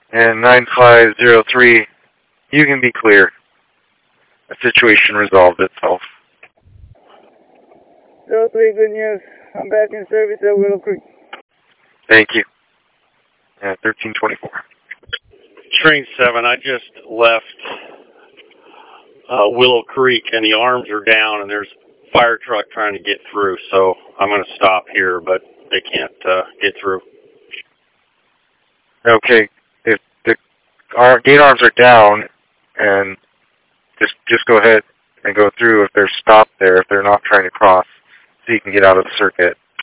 And 9503, you can be clear. The situation resolved itself. 03, good news. I'm back in service at Willow Creek. Thank you. 1324. Train 7, I just left Willow Creek, and the arms are down, and there's a fire truck trying to get through, so I'm going to stop here, but they can't get through. Okay, if the gate arms are down, and just go ahead and go through if they're stopped there, if they're not trying to cross, so you can get out of the circuit.